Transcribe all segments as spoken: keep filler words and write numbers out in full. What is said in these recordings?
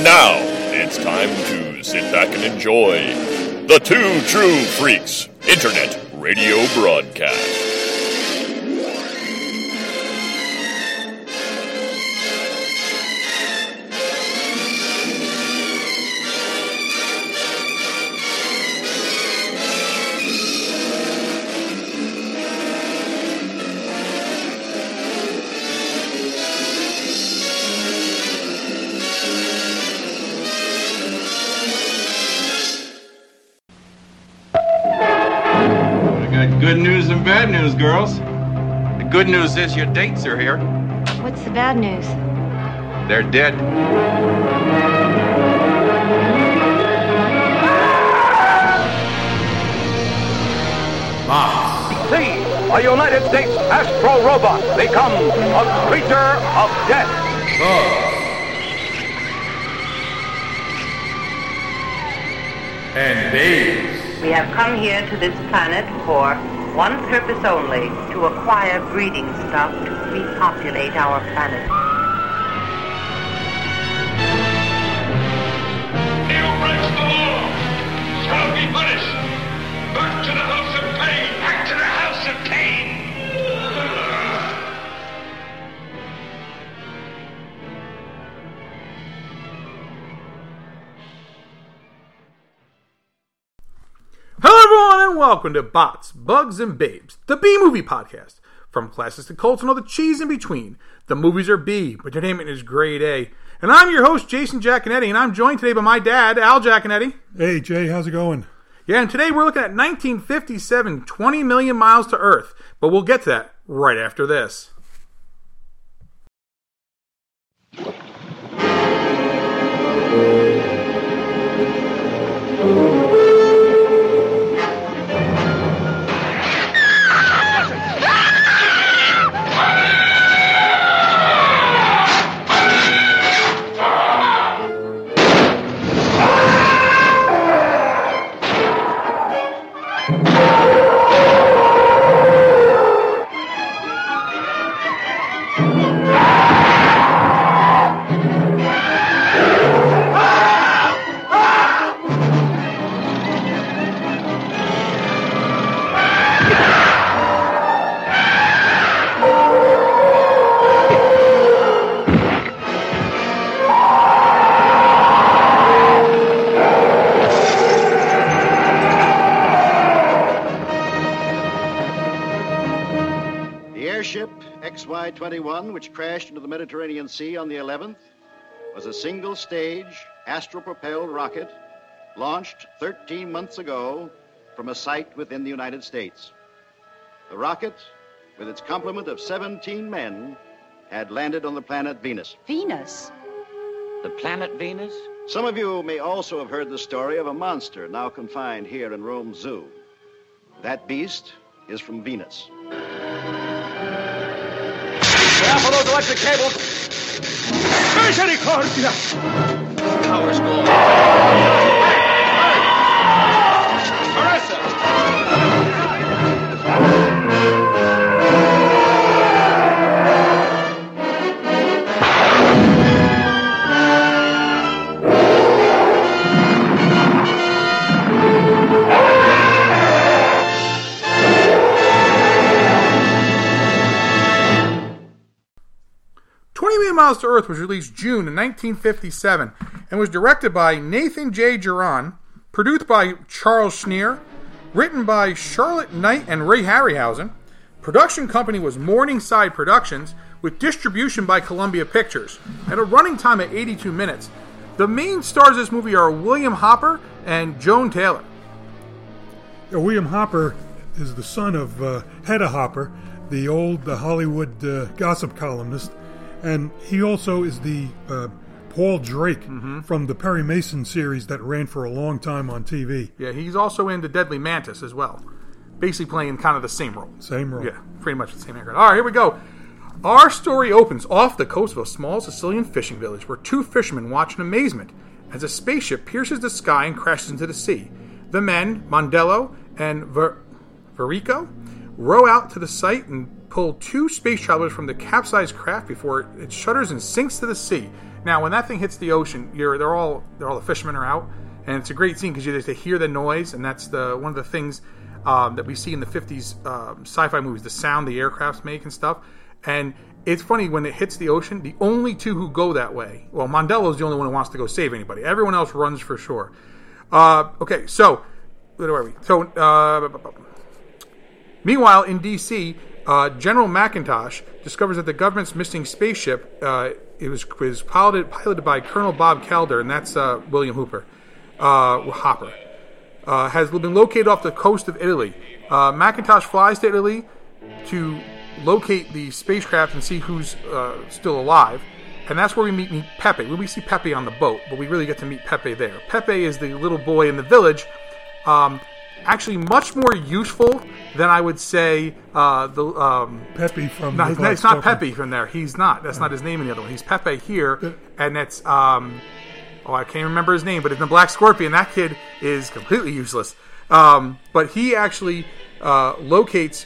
And now, it's time to sit back and enjoy the Two True Freaks Internet Radio Broadcast. Good news and bad news, girls. The good news is your dates are here. What's the bad news? They're dead. Ah. See, a United States astro robot become a creature of death. Bugs. And babes. We have come here to this planet for one purpose only, to acquire breeding stock to repopulate our planet. He who breaks the law shall be punished. Back to the house of pain. Back to the house of pain. Hello everyone and welcome to Bots, Bugs, and Babes, the B-Movie Podcast. From classics to cults and all the cheese in between. The movies are B, but entertainment is grade A. And I'm your host, Jason Giaconetti, and I'm joined today by my dad, Al Giaconetti. Hey Jay, how's it going? Yeah, and today we're looking at nineteen fifty-seven, twenty million miles to Earth. But we'll get to that right after this. X Y twenty-one, which crashed into the Mediterranean Sea on the eleventh, was a single-stage, astro-propelled rocket launched thirteen months ago from a site within the United States. The rocket, with its complement of seventeen men, had landed on the planet Venus. Venus? The planet Venus? Some of you may also have heard the story of a monster now confined here in Rome Zoo. That beast is from Venus. For those electric cables. Misericordia! Power's going. twenty million Miles to Earth was released June in nineteen fifty-seven and was directed by Nathan J. Geron, produced by Charles Schneer, written by Charlotte Knight and Ray Harryhausen. Production company was Morningside Productions, with distribution by Columbia Pictures, at a running time of eighty-two minutes. The main stars of this movie are William Hopper and Joan Taylor. Yeah, William Hopper is the son of uh, Hedda Hopper, the old uh, Hollywood uh, gossip columnist. And he also is the uh, Paul Drake mm-hmm. from the Perry Mason series that ran for a long time on T V. Yeah, he's also in The Deadly Mantis as well. Basically playing kind of the same role. Same role. Yeah, pretty much the same actor. All right, here we go. Our story opens off the coast of a small Sicilian fishing village where two fishermen watch in amazement as a spaceship pierces the sky and crashes into the sea. The men, Mondello and Ver- Verico, row out to the site and pull two space travelers from the capsized craft before it shudders and sinks to the sea. Now, when that thing hits the ocean, you're they're all they're all the fishermen are out, and it's a great scene because you just hear the noise, and that's the one of the things um, that we see in the fifties um, sci-fi movies, the sound the aircrafts make and stuff. And it's funny when it hits the ocean, the only two who go that way. Well, Mondello's the only one who wants to go save anybody. Everyone else runs for shore. Uh, okay, so where are we? So uh, meanwhile, in D C, uh, General McIntosh discovers that the government's missing spaceship. Uh, it was was piloted piloted by Colonel Bob Calder, and that's uh, William Hooper, uh, Hopper. Uh, has been located off the coast of Italy. Uh, McIntosh flies to Italy to locate the spacecraft and see who's uh, still alive. And that's where we meet, meet Pepe. We see Pepe on the boat, but we really get to meet Pepe there. Pepe is the little boy in the village. Um, actually much more useful than I would say uh, the... Um, Pepe from... No, the it's not Pepe from there. He's not. That's not his name in the other one. He's Pepe here, and that's... Um, oh, I can't remember his name, but in the Black Scorpion, that kid is completely useless. Um, but he actually uh, locates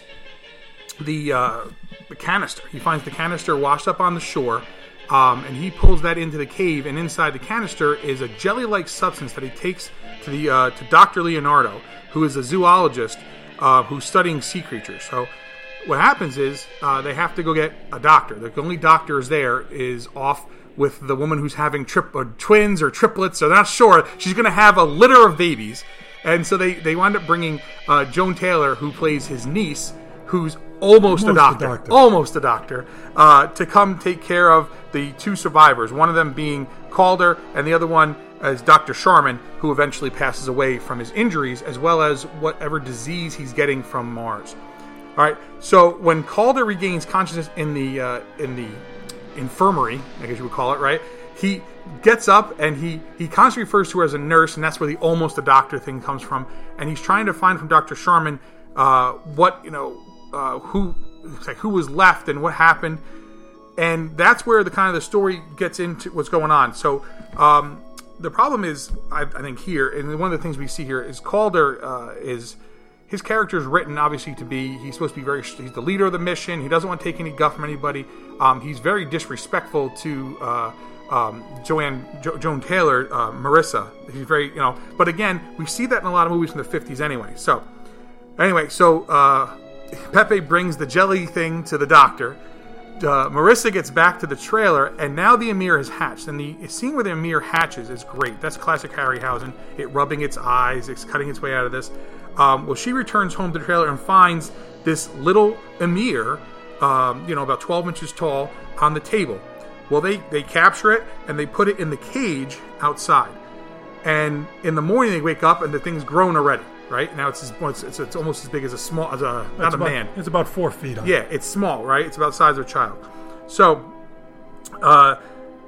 the uh, the canister. He finds the canister washed up on the shore, um, and he pulls that into the cave. And inside the canister is a jelly-like substance that he takes to the uh, to Doctor Leonardo, who is a zoologist uh, who's studying sea creatures. So what happens is uh, they have to go get a doctor. The only doctor is there is off with the woman who's having trip, or twins or triplets, so they're not sure. She's going to have a litter of babies. And so they, they wind up bringing uh, Joan Taylor, who plays his niece, who's almost, almost a, doctor, a doctor, almost a doctor, uh, to come take care of the two survivors. One of them being Calder, and the other one is Doctor Sharman, who eventually passes away from his injuries, as well as whatever disease he's getting from Mars. All right, so when Calder regains consciousness in the uh, in the infirmary, I guess you would call it, right? He gets up and he, he constantly refers to her as a nurse, and that's where the almost a doctor thing comes from. And he's trying to find from Doctor Sharman uh, what, you know, uh, who like who was left and what happened. And that's where the kind of the story gets into what's going on. So um, the problem is, I, I think here, and one of the things we see here is Calder uh, is... His character is written, obviously, to be... He's supposed to be very... He's the leader of the mission. He doesn't want to take any guff from anybody. Um, he's very disrespectful to uh, um, Joanne... Jo- Joan Taylor, uh, Marissa. He's very, you know... But again, we see that in a lot of movies from the fifties anyway. So, anyway, so uh, Pepe brings the jelly thing to the doctor. Uh, Marissa gets back to the trailer, and now the Amir has hatched. And the scene where the Amir hatches is great. That's classic Harryhausen. It rubbing its eyes. It's cutting its way out of this. Um, well, she returns home to the trailer and finds this little Emir, um, you know, about twelve inches tall, on the table. Well, they, they capture it, and they put it in the cage outside. And in the morning, they wake up, and the thing's grown already, right? Now, it's as, well, it's, it's, it's almost as big as a small, as a, not a about, man. It's about four feet high. Yeah, it's small, right? It's about the size of a child. So, uh,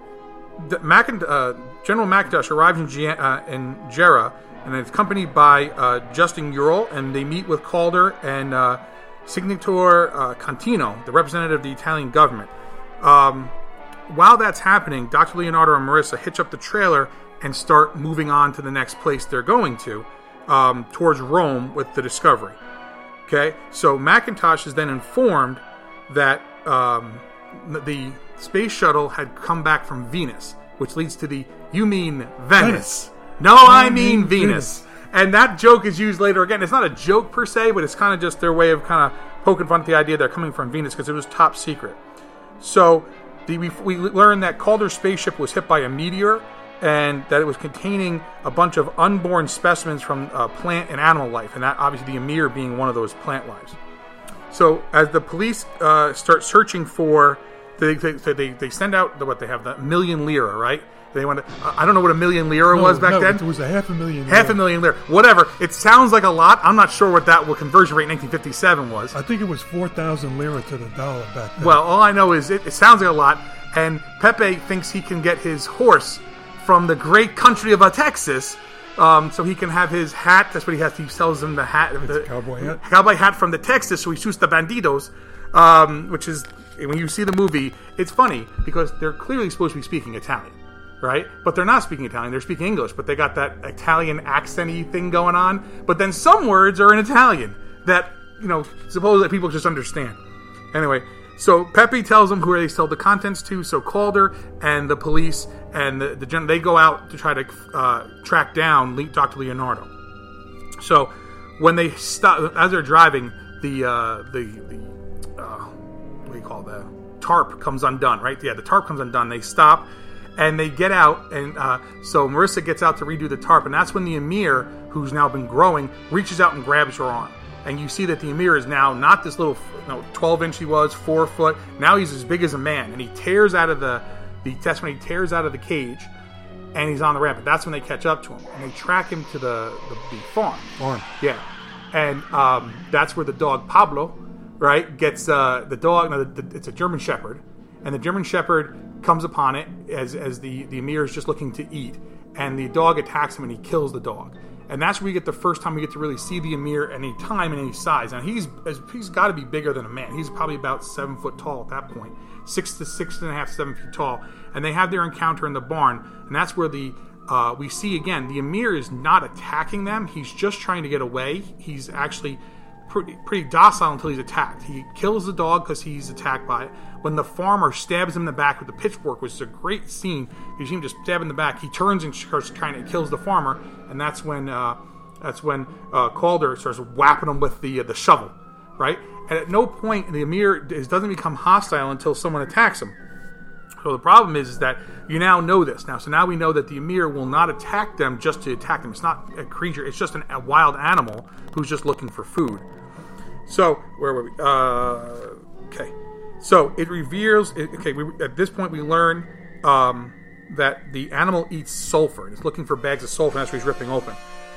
the Macint- uh, General McIntosh arrives in, G- uh, in Jera, and it's accompanied by uh, Justin Ural, and they meet with Calder and uh, Signator uh, Contino, the representative of the Italian government. Um, while that's happening, Doctor Leonardo and Marissa hitch up the trailer and start moving on to the next place they're going to, um, towards Rome with the Discovery. Okay, so McIntosh is then informed that um, the space shuttle had come back from Venus, which leads to the, you mean Venice. Venice. No, I mean Venus. Venus. And that joke is used later again. It's not a joke per se, but it's kind of just their way of kind of poking fun at the idea they're coming from Venus because it was top secret. So the, we, we learned that Calder's spaceship was hit by a meteor and that it was containing a bunch of unborn specimens from uh, plant and animal life, and that obviously the Emir being one of those plant lives. So as the police uh, start searching for, they, they, they, they send out the, what they have, the million lira, right? They want to, uh, I don't know what a million lira no, was back no, then. It was a half a million lira. Half a million lira. Whatever. It sounds like a lot. I'm not sure what that what conversion rate in nineteen fifty-seven was. I think it was four thousand lira to the dollar back then. Well, all I know is it, it sounds like a lot. And Pepe thinks he can get his horse from the great country of uh, Texas, um, so he can have his hat. That's what he has. He sells him the hat. It's the a cowboy hat. Cowboy hat from the Texas, so he shoots the bandidos, um, which is, when you see the movie, it's funny because they're clearly supposed to be speaking Italian. Right? But they're not speaking Italian. They're speaking English, but they got that Italian accent-y thing going on. But then some words are in Italian that, you know, supposedly people just understand. Anyway, so Pepe tells them who they sell the contents to. So Calder and the police and the, the gen- they go out to try to uh, track down Le- Doctor Leonardo. So when they stop, as they're driving, the uh, the the uh, what do you call that? Tarp comes undone, right? Yeah, the tarp comes undone. They stop and they get out, and uh, so Marissa gets out to redo the tarp, and that's when the Emir, who's now been growing, reaches out and grabs her arm. And you see that the Emir is now not this little, you know, twelve inch he was, four foot. Now he's as big as a man, and he tears out of the, the that's when he tears out of the cage, and he's on the ramp. That's when they catch up to him, and they track him to the the, the farm. Farm. Yeah, and um, that's where the dog Pablo, right, gets uh, the dog. No, the, the, it's a German Shepherd, and the German Shepherd comes upon it as as the the Emir is just looking to eat, and the dog attacks him, and he kills the dog. And that's where we get the first time we get to really see the Emir any time and any size. Now he's he's got to be bigger than a man. He's probably about seven foot tall at that point, six to six and a half, seven feet tall. And they have their encounter in the barn, and that's where the uh, we see again the Emir is not attacking them. He's just trying to get away. He's actually pretty, pretty docile until he's attacked. He kills the dog because he's attacked by it. When the farmer stabs him in the back with the pitchfork, which is a great scene, you see him just stab in the back. He turns and starts trying to kills the farmer, and that's when uh, that's when uh, Calder starts whapping him with the uh, the shovel, right? And at no point the Emir is, doesn't become hostile until someone attacks him. So the problem is, is that you now know this now. So now we know that the Emir will not attack them just to attack them. It's not a creature. It's just an, a wild animal who's just looking for food. So where were we? Uh, okay. So it reveals. Okay, we, at this point we learn um, that the animal eats sulfur. It's looking for bags of sulfur. And that's what he's ripping open.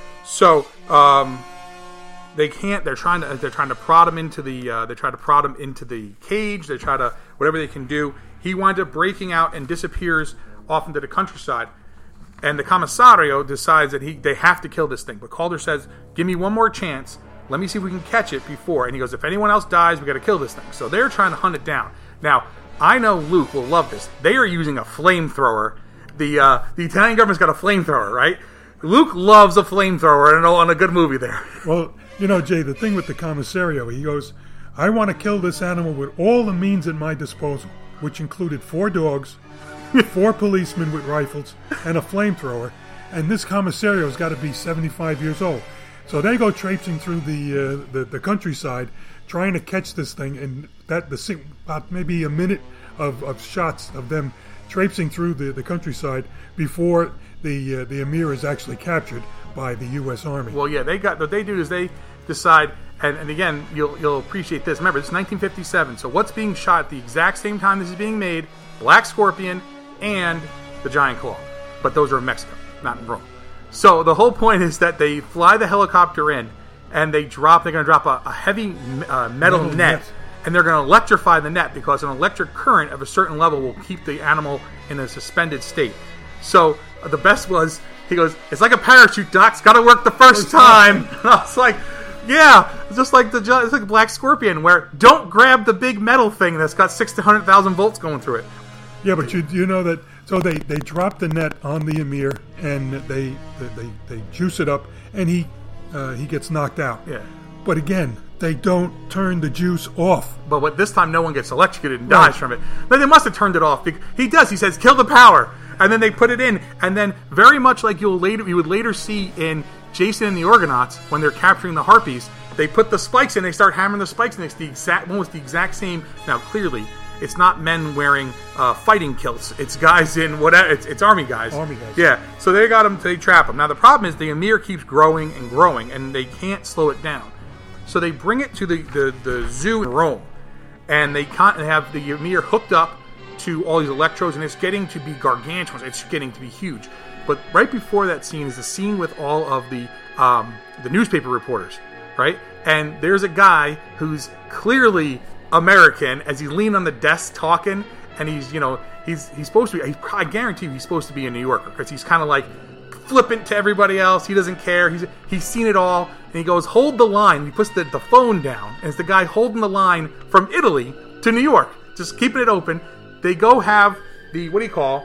So um, they can't. They're trying to. They're trying to prod him into the. Uh, they try to prod him into the cage. They try to whatever they can do. He winds up breaking out and disappears off into the countryside. And the commissario decides that he they have to kill this thing. But Calder says, "Give me one more chance. Let me see if we can catch it before." And he goes, if anyone else dies, we got to kill this thing. So they're trying to hunt it down. Now, I know Luke will love this. They are using a flamethrower. The uh, the Italian government's got a flamethrower, right? Luke loves a flamethrower and on a good movie there. Well, you know, Jay, the thing with the commissario, he goes, I want to kill this animal with all the means at my disposal, which included four dogs, four policemen with rifles, and a flamethrower. And this commissario's got to be seventy-five years old. So they go traipsing through the, uh, the the countryside, trying to catch this thing, and that the about maybe a minute of, of shots of them traipsing through the, the countryside before the uh, the Emir is actually captured by the U S Army. Well, yeah, they got what they do is they decide, and, and again, you'll you'll appreciate this. Remember, it's nineteen fifty-seven, so what's being shot at the exact same time this is being made? Black Scorpion and the Giant Claw, but those are in Mexico, not in Rome. So the whole point is that they fly the helicopter in, and they drop. They're going to drop a, a heavy uh, metal, metal net, net, and they're going to electrify the net because an electric current of a certain level will keep the animal in a suspended state. So uh, the best was he goes, "It's like a parachute, Doc. It's got to work the first time." And I was like, "Yeah, it's just like the it's like Black Scorpion, where don't grab the big metal thing that's got six to hundred thousand volts going through it." Yeah, but you you know that. So they, they drop the net on the Emir, and they they, they juice it up, and he uh, he gets knocked out. Yeah. But again, they don't turn the juice off. But what, this time no one gets electrocuted and Right. dies from it. But they must have turned it off. He does. He says, "Kill the power," and then they put it in. And then very much like you'll later you would later see in Jason and the Argonauts when they're capturing the Harpies, they put the spikes in. They start hammering the spikes, and it's the exact almost the exact same. Now clearly, it's not men wearing uh, fighting kilts. It's guys in whatever. It's, it's army guys. Army guys. Yeah. So they got them. They trap them. Now the problem is the Emir keeps growing and growing, and they can't slow it down. So they bring it to the, the, the zoo in Rome, and they can't have the Emir hooked up to all these electrodes, and it's getting to be gargantuan. It's getting to be huge. But right before that scene is the scene with all of the um, the newspaper reporters, right? And there's a guy who's clearly American as he's leaning on the desk talking, and he's, you know, he's he's supposed to be, I guarantee you he's supposed to be a New Yorker, because he's kind of like flippant to everybody else. He doesn't care. He's he's seen it all, and he goes, "Hold the line." He puts the, the phone down, and it's the guy holding the line from Italy to New York, just keeping it open. They go have the, what do you call,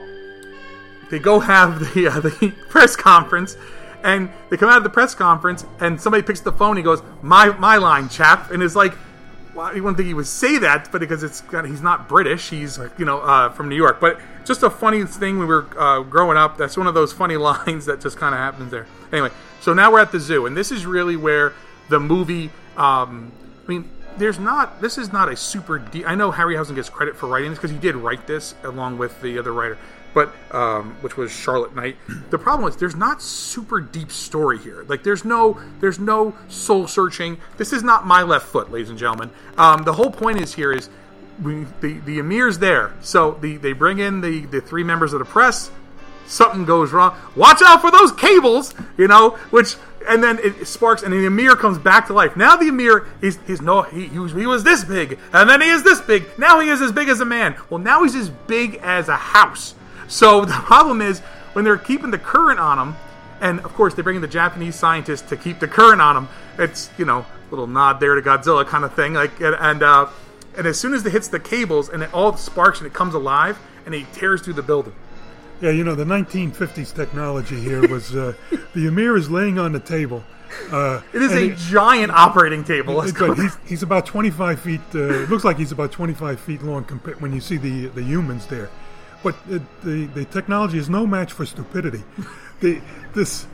they go have the uh, the press conference, and they come out of the press conference, and somebody picks the phone, and he goes, my my line, chap, and it's like, well, you wouldn't think he would say that, but because it's he's not British, he's you know uh, from New York. But just a funny thing when we were uh, growing up. That's one of those funny lines that just kind of happens there. Anyway, so now we're at the zoo, and this is really where the movie. Um, I mean, there's not. This is not a super deep. I know Harryhausen gets credit for writing this because he did write this along with the other writer. But um, which was Charlotte Knight. The problem is there's not super deep story here. Like there's no there's no soul searching. This is not My Left Foot, ladies and gentlemen. Um, the whole point is here is we, the the Emir's there. So the, they bring in the, the three members of the press. Something goes wrong. Watch out for those cables, you know. Which and then it sparks, and the Emir comes back to life. Now the Emir he's he's no he he was, he was this big, and then he is this big. Now he is as big as a man. Well, now he's as big as a house. So the problem is when they're keeping the current on him, and of course they bring in the Japanese scientists to keep the current on him. It's you know a little nod there to Godzilla kind of thing. Like and and, uh, and as soon as it hits the cables and it all sparks and it comes alive and he tears through the building. Yeah, you know the nineteen fifties technology here was uh, the Emir is laying on the table. Uh, it is a it, giant operating table. It, but he's, he's about twenty-five feet. Uh, it looks like he's about twenty-five feet long compared when you see the the humans there. But it, the the technology is no match for stupidity. The this.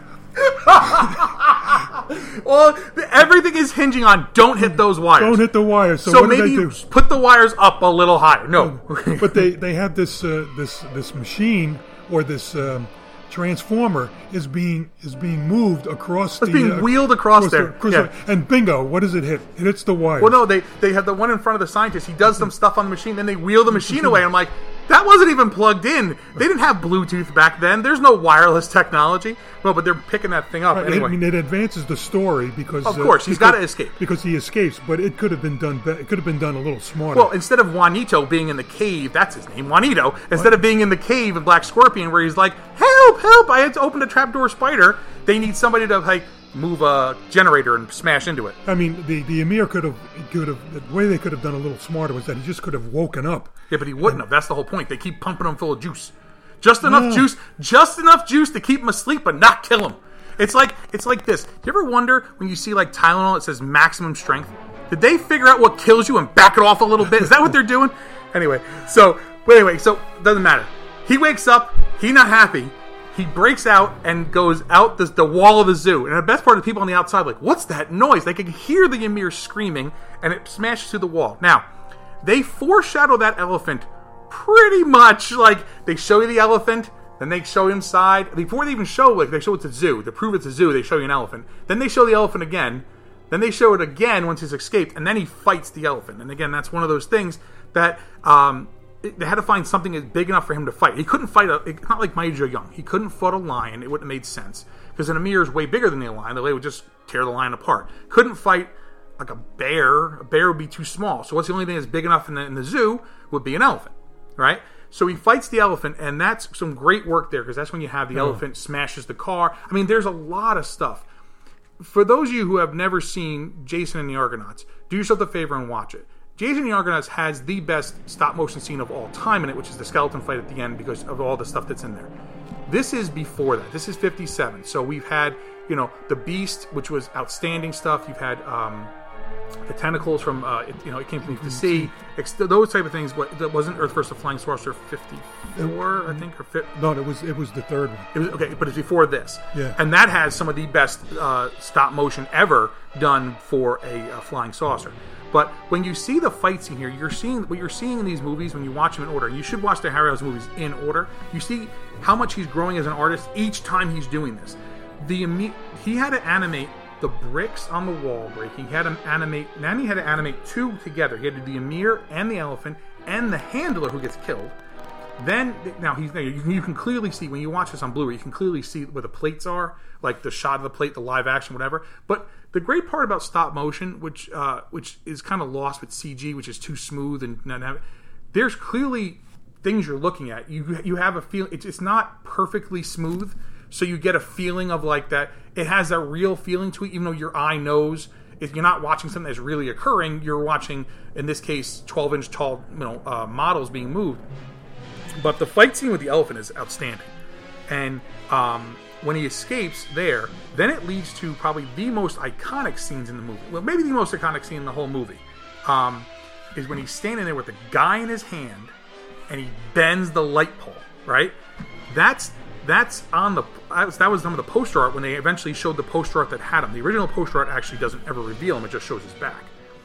Well, everything is hinging on don't hit those wires. Don't hit the wires. So, so what maybe do they you do? Put the wires up a little higher. No, but they, they have this uh, this this machine or this um, transformer is being is being moved across. It's the, being uh, wheeled across, across there. The, across yeah. the, and bingo, what does it hit? It hits the wires. Well, no, they they have the one in front of the scientist. He does some stuff on the machine, then they wheel the machine away. I'm like, that wasn't even plugged in. They didn't have Bluetooth back then. There's no wireless technology. Well, but they're picking that thing up right, anyway. I mean, it advances the story because of course uh, he's got to escape because he escapes. But it could have been done. Be- it could have been done a little smarter. Well, instead of Juanito being in the cave, that's his name, Juanito. Instead what? of being in the cave in Black Scorpion, where he's like, "Help, help! I had to open a trapdoor spider." They need somebody to like move a generator and smash into it. I mean, the, the Emir could have could have the way they could have done a little smarter was that he just could have woken up. Yeah, but he wouldn't and, have. That's the whole point. They keep pumping him full of juice, just enough yeah. juice, just enough juice to keep him asleep but not kill him. It's like it's like this. Do you ever wonder when you see like Tylenol it says maximum strength? Did they figure out what kills you and back it off a little bit? Is that what they're doing? Anyway, so but anyway, so doesn't matter. He wakes up. He not happy. He breaks out and goes out the, the wall of the zoo. And the best part of the people on the outside like, what's that noise? They can hear the Emir screaming, and it smashes through the wall. Now, they foreshadow that elephant pretty much. Like, they show you the elephant, then they show you inside. Before they even show, like, they show it's a zoo. To prove it's a zoo, they show you an elephant. Then they show the elephant again. Then they show it again once he's escaped, and then he fights the elephant. And again, that's one of those things that... Um, they had to find something big enough for him to fight. He couldn't fight a... It's not like Mighty Joe Young. He couldn't fight a lion. It wouldn't have made sense. Because an Emir is way bigger than the lion. The lion would just tear the lion apart. Couldn't fight like a bear. A bear would be too small. So what's the only thing that's big enough in the, in the zoo would be an elephant. Right? So he fights the elephant, and that's some great work there, because that's when you have the oh. elephant smashes the car. I mean, there's a lot of stuff. For those of you who have never seen Jason and the Argonauts, do yourself a favor and watch it. Jason and the Argonauts has the best stop-motion scene of all time in it, which is the skeleton fight at the end because of all the stuff that's in there. This is before that. This is fifty-seven. So we've had, you know, The Beast, which was outstanding stuff. You've had um, the tentacles from, uh, it, you know, It Came From the Sea. Ex- those type of things. What, that wasn't Earth versus. Flying Saucer fifty-four, I think? or fi- No, it was it was the third one. It was, okay, but it's before this. Yeah. And that has some of the best uh, stop-motion ever done for a, a flying saucer. But when you see the fight scene here, you're seeing what you're seeing in these movies when you watch them in order. You should watch the Harryhausen movies in order. You see how much he's growing as an artist each time he's doing this. The he had to animate the bricks on the wall breaking. He had to animate. Then he had to animate two together. He had to do the Emir and the elephant and the handler who gets killed. Then now he's you can, you can clearly see when you watch this on Blu-ray. You can clearly see where the plates are, like the shot of the plate, the live action, whatever. But the great part about stop motion, which uh, which is kind of lost with C G, which is too smooth and not have, there's clearly things you're looking at. You you have a feel. It's, it's not perfectly smooth, so you get a feeling of like that. It has that real feeling to it, even though your eye knows. If you're not watching something that's really occurring, you're watching, in this case, twelve inch tall you know uh, models being moved. But the fight scene with the elephant is outstanding. And um, when he escapes there, then it leads to probably the most iconic scenes in the movie. Well, maybe the most iconic scene in the whole movie. um, is when he's standing there with a guy in his hand, and he bends the light pole. Right? That's that's on the that was, that was some of the poster art when they eventually showed the poster art that had him. The original poster art actually doesn't ever reveal him; it just shows his back.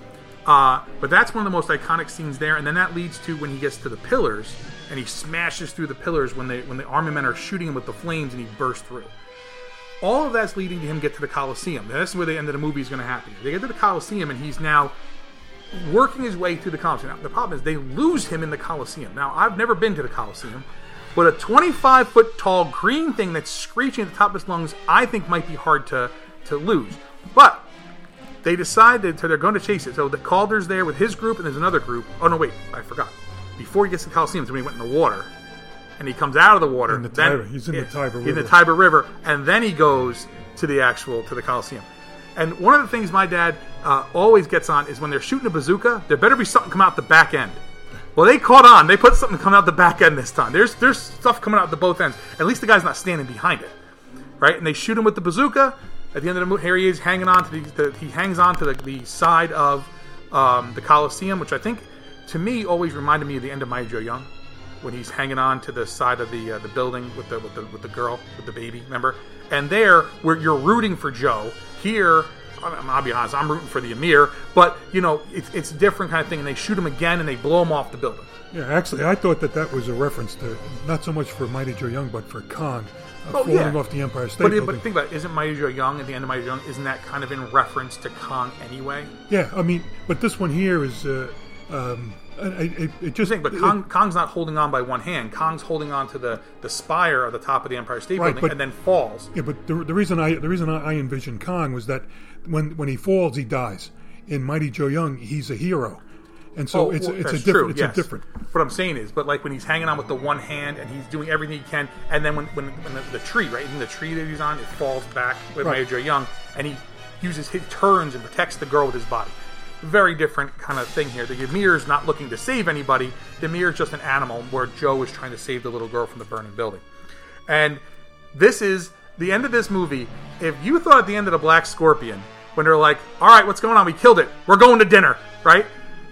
Uh, but that's one of the most iconic scenes there, and then that leads to when he gets to the pillars and he smashes through the pillars when they when the army men are shooting him with the flames and he bursts through. All of that's leading to him get to the Colosseum. That's where the end of the movie is going to happen. They get to the Colosseum and he's now working his way through the Colosseum. Now, the problem is they lose him in the Colosseum. Now, I've never been to the Colosseum, but a twenty-five foot tall green thing that's screeching at the top of his lungs, I think might be hard to, to lose. But they decided, so they're going to chase it. So the Calder's there with his group, and there's another group. Oh, no, wait, I forgot. Before he gets to the Colosseum, it's when he went in the water. And he comes out of the water. In the then, Tiber. He's in yeah, the Tiber River. In the Tiber River. And then he goes to the actual, to the Colosseum. And one of the things my dad uh, always gets on is when they're shooting a bazooka, there better be something come out the back end. Well, they caught on. They put something coming out the back end this time. There's there's stuff coming out the both ends. At least the guy's not standing behind it, right? And they shoot him with the bazooka. At the end of the movie, here he is hanging on to the, the he hangs on to the, the side of um, the Colosseum, which I think, to me, always reminded me of the end of Mighty Joe Young, when he's hanging on to the side of the uh, the building with the with the with the girl with the baby. Remember? And there, where you're rooting for Joe. Here, I'll be honest, I'm rooting for the Emir, but, you know, it's, it's a different kind of thing, and they shoot him again, and they blow him off the building. Yeah, actually, I thought that that was a reference to, not so much for Mighty Joe Young, but for Kong, uh, oh, falling yeah. off the Empire State but, Building. But think about it, isn't Mighty Joe Young, at the end of Mighty Joe Young, isn't that kind of in reference to Kong anyway? Yeah, I mean, but this one here is, uh, um, it, it, it just... Think, but Kong, it, Kong's not holding on by one hand. Kong's holding on to the, the spire of the top of the Empire State right, Building, but, and then falls. Yeah, but the, the reason I the reason I envisioned Kong was that when when he falls, he dies. In Mighty Joe Young, he's a hero, and so oh, it's well, it's a true, different it's yes. a different. What I'm saying is, but like when he's hanging on with the one hand and he's doing everything he can, and then when when, when the, the tree, right, in the tree that he's on, it falls back with right. Mighty Joe Young, and he uses his turns and protects the girl with his body. Very different kind of thing here. The Emir's not looking to save anybody. The Emir is just an animal, where Joe is trying to save the little girl from the burning building. And this is the end of this movie. If you thought at the end of the Black Scorpion, when they're like, all right, what's going on? We killed it. We're going to dinner, right?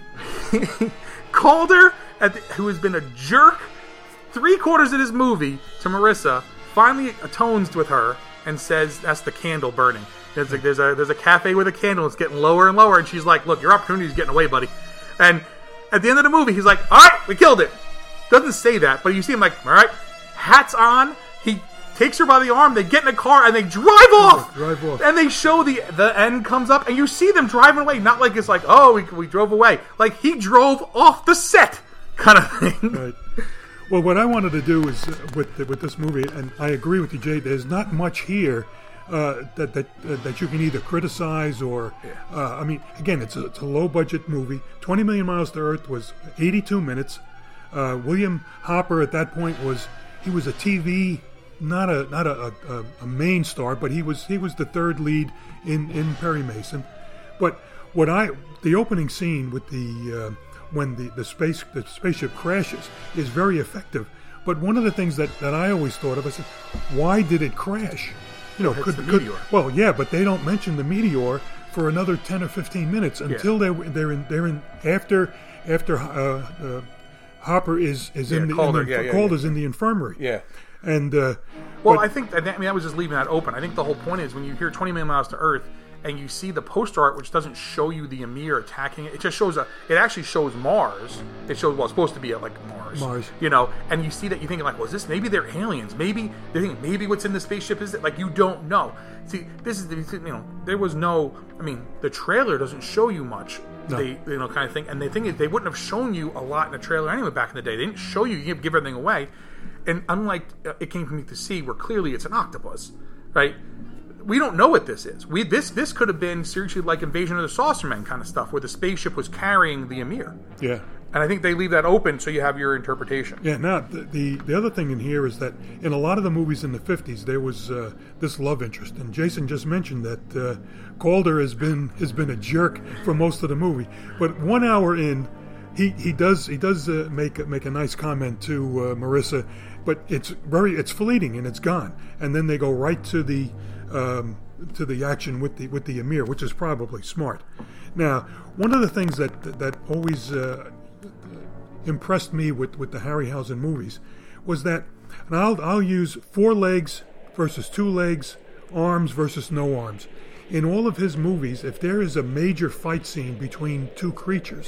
Calder, at the, who has been a jerk three quarters of this movie to Marissa, finally atones with her and says, that's the candle burning. There's a, there's a there's a cafe with a candle. It's getting lower and lower, and she's like, "Look, your opportunity's getting away, buddy." And at the end of the movie, he's like, "All right, we killed it." Doesn't say that, but you see him like, "All right, hats on." He takes her by the arm. They get in a car and they drive off. Drive off. And they show the the end comes up, and you see them driving away. Not like it's like, "Oh, we we drove away." Like he drove off the set, kind of thing. Right. Well, what I wanted to do is uh, with with this movie, and I agree with you, Jay. There's not much here. Uh, that that uh, that you can either criticize or, uh, I mean, again, it's a, it's a low budget movie. twenty million Miles to Earth was eighty-two minutes. Uh, William Hopper at that point was he was a T V, not a not a, a, a main star, but he was he was the third lead in, in Perry Mason. But what I the opening scene with the uh, when the, the space the spaceship crashes is very effective. But one of the things that, that I always thought of, I said, why did it crash? You know, could, the could meteor. Well, yeah, but they don't mention the meteor for another ten or fifteen minutes until yeah. they're they're in they're in after after uh, uh, Hopper is is yeah, in the, Calder, in the yeah, yeah, Calder's yeah. in the infirmary. Yeah. And uh, well, but, I think I mean I was just leaving that open. I think the whole point is when you hear twenty million Miles to Earth and you see the poster art, which doesn't show you the Emir attacking it, it just shows a. It actually shows Mars. It shows well, it's supposed to be a, like Mars. Mars. You know, and you see that you think like, well, is this maybe they're aliens? Maybe they're thinking maybe what's in the spaceship is it like you don't know. See, this is the you know there was no. I mean, the trailer doesn't show you much. No. They you know kind of thing, and the thing is they wouldn't have shown you a lot in the trailer anyway back in the day. They didn't show you, you give everything away. And unlike uh, It Came From Deep to Sea, where clearly it's an octopus, right? We don't know what this is. We this this could have been seriously like Invasion of the Saucermen kind of stuff, where the spaceship was carrying the Emir. Yeah. And I think they leave that open so you have your interpretation. Yeah. Now the the, the other thing in here is that in a lot of the movies in the fifties there was uh, this love interest, and Jason just mentioned that uh, Calder has been has been a jerk for most of the movie, but one hour in. He he does he does uh, make make a nice comment to uh, Marissa, but it's very it's fleeting and it's gone, and then they go right to the um, to the action with the with the Emir, which is probably smart. Now, one of the things that that always uh, impressed me with, with the Harryhausen movies was that, and I'll I'll use four legs versus two legs, arms versus no arms. In all of his movies, if there is a major fight scene between two creatures,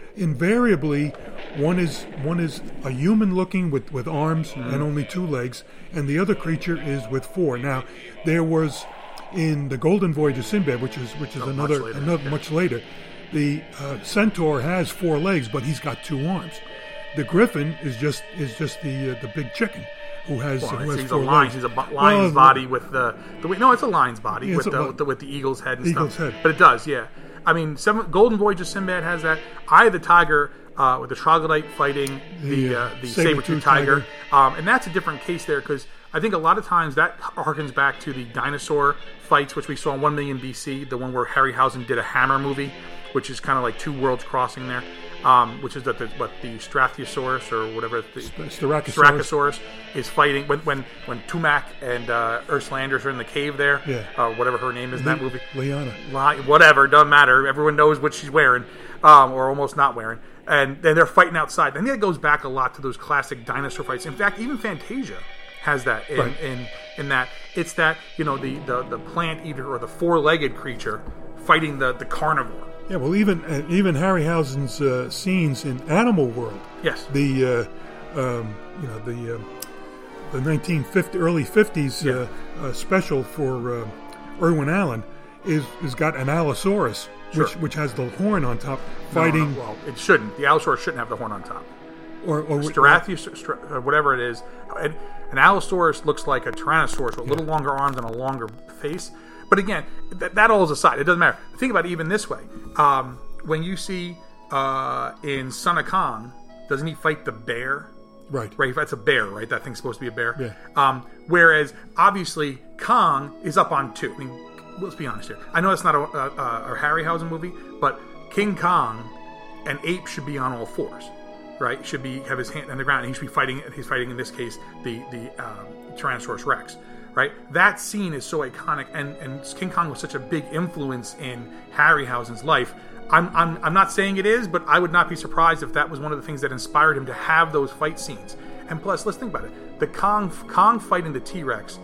invariably one is one is a human looking with, with arms mm-hmm. and only two legs, and the other creature is with four. Now, there was in the Golden Voyage of Sinbad, which is which is oh, another much later, another yeah. much later, the uh, centaur has four legs, but he's got two arms. The griffin is just is just the uh, the big chicken who has, well, who has he's four a lion. legs. He's a lion's well, body with the, the no, it's a lion's body yeah, with the, a, with the with the eagle's head and eagle's stuff. Head. But it does, yeah. I mean, seven, Golden Voyage of Sinbad has that. Eye of the Tiger uh, with the troglodyte fighting the the, uh, the saber-tooth tiger, tiger. Um, and that's a different case there because I think a lot of times that harkens back to the dinosaur fights, which we saw in one million B C, the one where Harryhausen did a Hammer movie, which is kind of like two worlds crossing there. Um, which is that the, what the Strathiosaurus or whatever the Styracosaurus. Styracosaurus is fighting when when when Tumac and uh, Ursula Andress are in the cave there. Yeah. Uh, whatever her name is in Le- that movie. Lyanna. Li- whatever, doesn't matter. Everyone knows what she's wearing, um, or almost not wearing, and then they're fighting outside. I think it goes back a lot to those classic dinosaur fights. In fact, even Fantasia has that in right. in, in that it's that you know the, the, the plant eater or the four-legged creature fighting the, the carnivore. Yeah, well, even uh, even Harryhausen's uh, scenes in Animal World. Yes. The uh, um, you know the uh, the nineteen fifty early fifties yeah. uh, uh, special for uh, Irwin Allen is is got an Allosaurus, sure. which which has the horn on top, fighting. No, no, well, it shouldn't. The Allosaurus shouldn't have the horn on top. Or, or Styracosaurus, or whatever it is. An, an Allosaurus looks like a Tyrannosaurus with a little longer arms and a longer face. But again, that, that all is aside. It doesn't matter. Think about it even this way. Um, when you see uh, in Son of Kong, doesn't he fight the bear? Right. Right. He fights a bear, right? That thing's supposed to be a bear. Yeah. Um, whereas, obviously, Kong is up on two. I mean, let's be honest here. I know it's not a, a, a Harryhausen movie, but King Kong, an ape, should be on all fours. Right? Should be have his hand on the ground. And he should be fighting. He's fighting, in this case, the, the um, Tyrannosaurus Rex. Right, that scene is so iconic, and, and King Kong was such a big influence in Harryhausen's life. I'm, I'm I'm not saying it is, but I would not be surprised if that was one of the things that inspired him to have those fight scenes. And plus, let's think about it: the Kong Kong fighting the T-Rex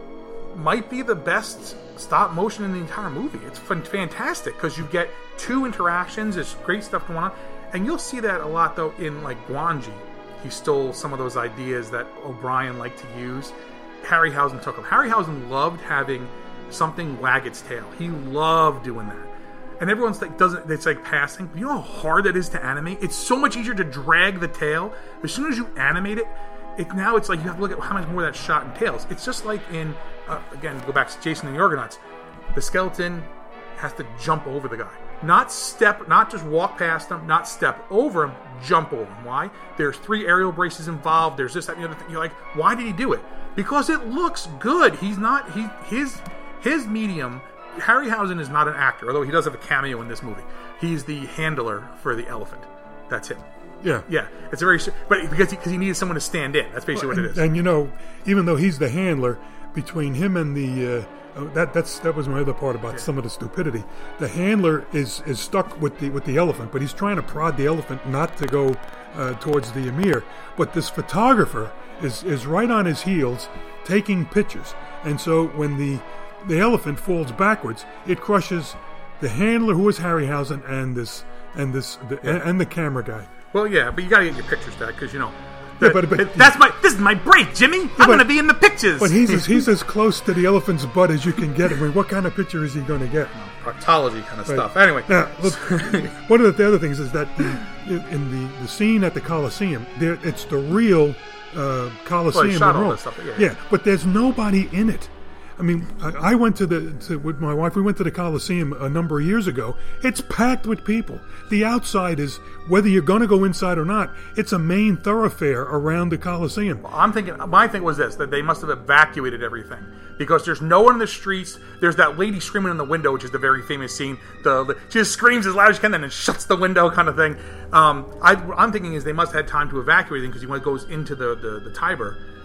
might be the best stop motion in the entire movie. It's fantastic because you get two interactions. There's great stuff going on, and you'll see that a lot though in like Gwangi. He stole some of those ideas that O'Brien liked to use. Harryhausen took him. Harryhausen loved having something wag its tail. He loved doing that. And everyone's like, doesn't, it's like passing. You know how hard that is to animate? It's so much easier to drag the tail. As soon as you animate it, it now it's like you have to look at how much more that's shot in tails. It's just like in, uh, again, go back to Jason and the Argonauts. The skeleton has to jump over the guy. Not step, not just walk past him, not step over him, jump over him. Why? There's three aerial braces involved. There's this, that, and the other thing. You're like, why did he do it? Because it looks good. He's not, he his his medium, Harryhausen is not an actor, although he does have a cameo in this movie. He's the handler for the elephant. That's him. Yeah. Yeah. It's a very, but because he, because he needed someone to stand in. That's basically well, and, what it is. And you know, even though he's the handler, between him and the, uh, Oh, that that's that was my other part about yeah. some of the stupidity. The handler is, is stuck with the with the elephant, but he's trying to prod the elephant not to go uh, towards the Emir. But this photographer is, is right on his heels, taking pictures. And so when the the elephant falls backwards, it crushes the handler, who is Harryhausen, and this and this the, yeah. and, and the camera guy. Well, yeah, but you got to get your pictures back because you know. Yeah, but, but, that's my. This is my break, Jimmy. Yeah, I'm going to be in the pictures. But he's as, he's as close to the elephant's butt as you can get. I mean, what kind of picture is he going to get? Proctology kind of right. stuff. Anyway, now look, one of the other things is that the, in the, the scene at the Colosseum, there it's the real uh, Colosseum well, in Rome. Stuff, yeah, yeah, but there's nobody in it. I mean, I, I went to the to, with my wife. We went to the Colosseum a number of years ago. It's packed with people. The outside is, whether you're going to go inside or not, it's a main thoroughfare around the Colosseum. Well, I'm thinking. My thing was this: that they must have evacuated everything because there's no one in the streets. There's that lady screaming in the window, which is the very famous scene. The, the she just screams as loud as she can, and then shuts the window, kind of thing. Um, I, what I'm thinking is they must have had time to evacuate everything because he goes into the, the the Tiber.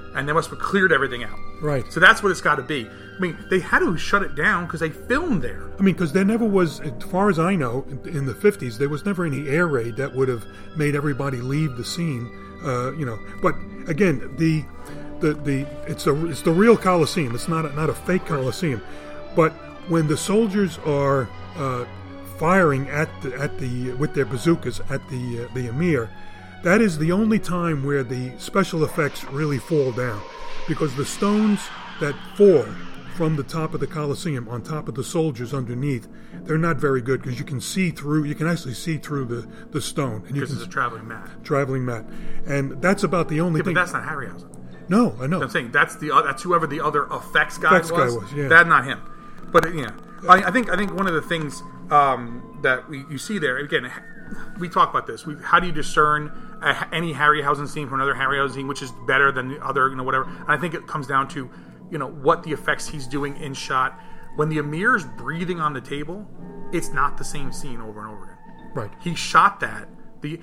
and they must have cleared everything out. Right. So that's what it's got to be. I mean, they had to shut it down because they filmed there. I mean, because there never was, as far as I know, in, in the fifties, there was never any air raid that would have made everybody leave the scene. Uh, you know, but again, the the the it's a it's the real Coliseum. It's not a, not a fake Coliseum. But when the soldiers are uh, firing at the at the with their bazookas at the uh, the Emir, that is the only time where the special effects really fall down, because the stones that fall from the top of the Coliseum on top of the soldiers underneath, they're not very good because you can see through. You can actually see through the, the stone. And because you it's a traveling mat. Traveling mat, and that's about the only yeah, thing. But that's not Harryhausen. No, I know. I'm saying that's the uh, that's whoever the other effects guy effects was. Guy was yeah. That's not him. But uh, yeah, I, I think I think one of the things um, that we you see there again, we talk about this. We, how do you discern a, any Harryhausen scene from another Harryhausen scene, which is better than the other, you know, whatever? And I think it comes down to, you know, what the effects he's doing in shot. When the Emir's breathing on the table, it's not the same scene over and over again. Right. He shot that. The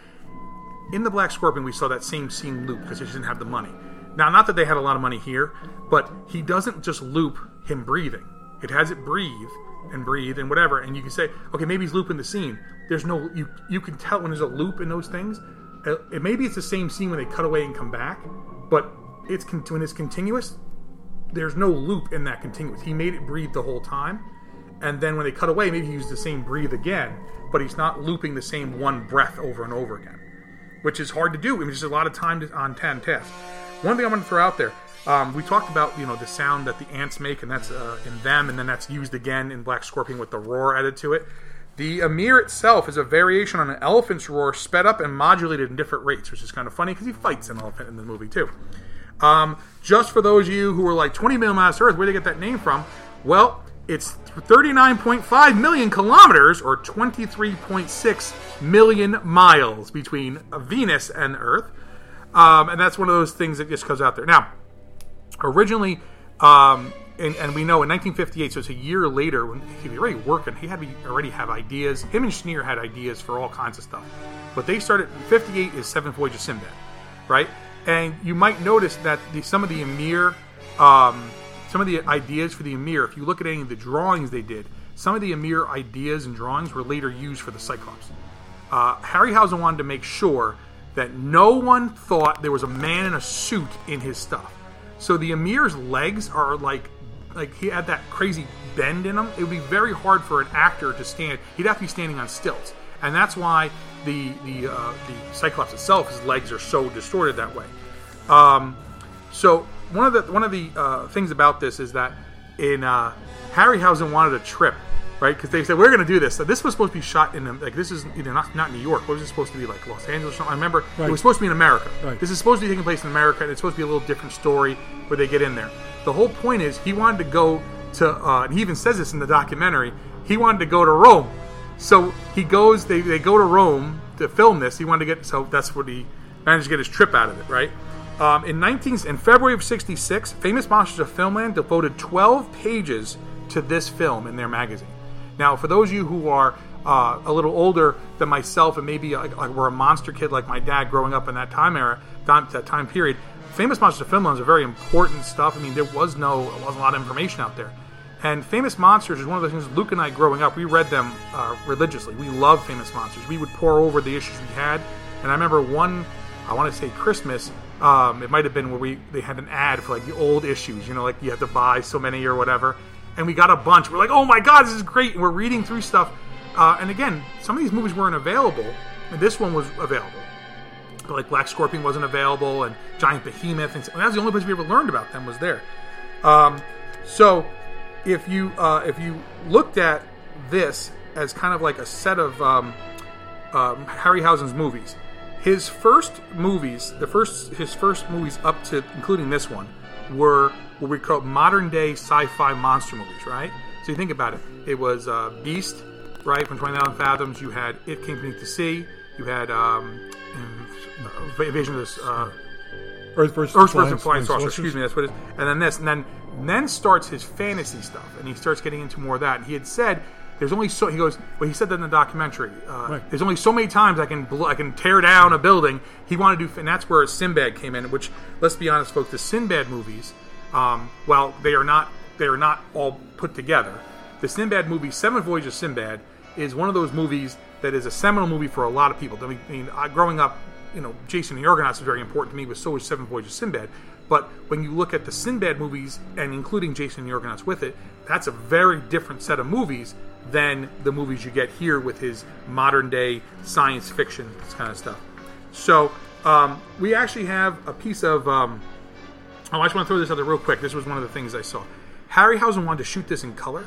in the Black Scorpion, we saw that same scene loop because he didn't have the money. Now, not that they had a lot of money here, but he doesn't just loop him breathing. It has it breathe and breathe and whatever, and you can say, okay, maybe he's looping the scene. There's no you. You can tell when there's a loop in those things. It, it, maybe it's the same scene when they cut away and come back, but it's when it's continuous. There's no loop in that continuous. He made it breathe the whole time, and then when they cut away, maybe he used the same breathe again, but he's not looping the same one breath over and over again, which is hard to do. I mean, there's a lot of time to, on ten tests. One thing I want to throw out there, um, we talked about, you know, the sound that the ants make, and that's uh, in them, and then that's used again in Black Scorpion with the roar added to it. The Emir itself is a variation on an elephant's roar, sped up and modulated in different rates, which is kind of funny because he fights an elephant in the movie too. Um, just for those of you who were like twenty million miles to Earth, where'd they get that name from? Well, it's thirty-nine point five million kilometers, or twenty-three point six million miles between Venus and Earth. Um, and that's one of those things that just comes out there. Now, originally, um, and, and we know in nineteen fifty-eight, so it's a year later, when he was already working, he had to already have ideas. Him and Schneer had ideas for all kinds of stuff. But they started, fifty-eight is Seven Voyage of Sinbad, right? And you might notice that the, some of the Emir, um, some of the ideas for the Emir, if you look at any of the drawings they did, some of the Emir ideas and drawings were later used for the Cyclops. Uh, Harryhausen wanted to make sure that no one thought there was a man in a suit in his stuff. So the Emir's legs are like, like he had that crazy bend in them. It would be very hard for an actor to stand. He'd have to be standing on stilts. And that's why the the uh, the Cyclops itself, his legs are so distorted that way. Um, so one of the one of the uh, things about this is that in uh, Harryhausen wanted a trip, right? Because they said we're going to do this. So this was supposed to be shot in like this is either not not New York. What was it supposed to be, like Los Angeles? Or something? I remember right. It was supposed to be in America. Right. This is supposed to be taking place in America, and it's supposed to be a little different story where they get in there. The whole point is he wanted to go to, uh, and he even says this in the documentary. He wanted to go to Rome. So he goes, they, they go to Rome to film this. He wanted to get, so that's what he managed to get his trip out of it, right? Um, in nineteen in February of sixty-six, Famous Monsters of Filmland devoted twelve pages to this film in their magazine. Now, for those of you who are uh, a little older than myself, and maybe like, like were a monster kid like my dad growing up in that time era, that, that time period, Famous Monsters of Filmland was a very important stuff. I mean, there was no, there wasn't a lot of information out there. And Famous Monsters is one of those things. Luke and I, growing up, we read them uh, religiously. We loved Famous Monsters. We would pour over the issues we had. And I remember one, I want to say Christmas, um, it might have been where we they had an ad for like the old issues, you know, like you had to buy so many or whatever. And we got a bunch. We're like, oh my God, this is great. And we're reading through stuff. Uh, and again, some of these movies weren't available. And this one was available. But like Black Scorpion wasn't available, and Giant Behemoth. And that was the only place we ever learned about them was there. Um, so... If you uh, if you looked at this as kind of like a set of um, um, Harryhausen's movies, his first movies, the first his first movies up to including this one, were what we call modern day sci-fi monster movies, right? So you think about it, it was uh, Beast, right, from twenty thousand Fathoms. You had It Came Beneath the Sea. You had um, Invasion of this. Uh, Earth versus Earth Flying, versus Flying Saucer, Saucers. excuse me, that's what it is. And then this, and then then starts his fantasy stuff, and he starts getting into more of that. And he had said there's only so he goes. Well, he said that in the documentary. Uh, Right. There's only so many times I can bl- I can tear down a building. He wanted to do, and that's where Sinbad came in. Which, let's be honest, folks, the Sinbad movies, um, while they are not they are not all put together. The Sinbad movie, Seven Voyages of Sinbad, is one of those movies that is a seminal movie for a lot of people. I mean, I mean I, growing up, you know, Jason and the Argonauts was very important to me, but so was Seven Voyages of Sinbad. But when you look at the Sinbad movies, and including Jason and the Argonauts with it, that's a very different set of movies than the movies you get here with his modern-day science fiction, this kind of stuff. So, um, we actually have a piece of... Um, oh, I just want to throw this out there real quick. This was one of the things I saw. Harryhausen wanted to shoot this in color,